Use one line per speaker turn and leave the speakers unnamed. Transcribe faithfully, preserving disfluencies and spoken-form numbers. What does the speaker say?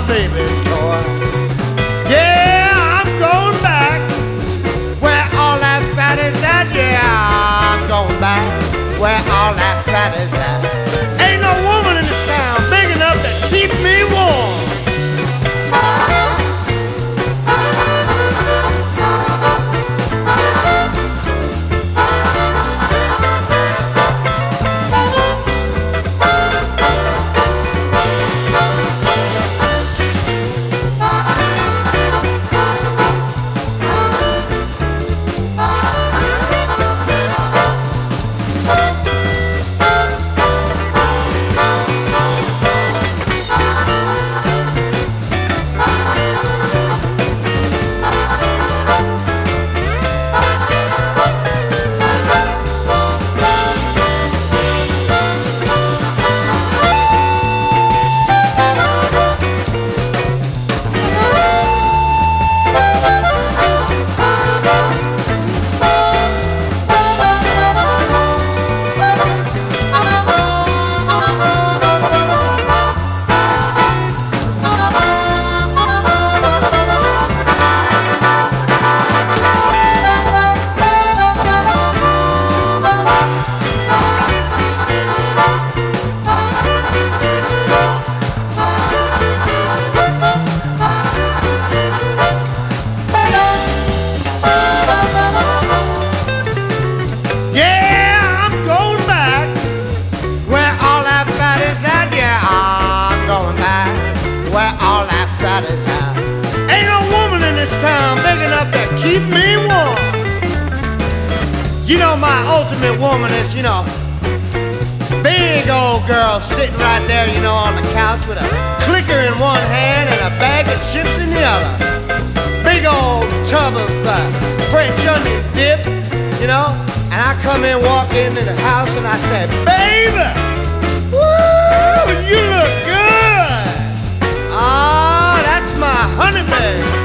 baby's toy. Yeah, I'm going back where all that fat is at. Yeah, I'm going back where all that fat is at. Ain't no woman in this town big enough to keep me warm. Where all that fat is at. Ain't no woman in this town big enough to keep me warm. You know my ultimate woman is, you know, big old girl sitting right there, you know, on the couch with a clicker in one hand and a bag of chips in the other. Big old tub of uh, French onion dip, you know. And I come in, walk into the house and I said, baby, woo, you look good. Ah, that's my honey babe.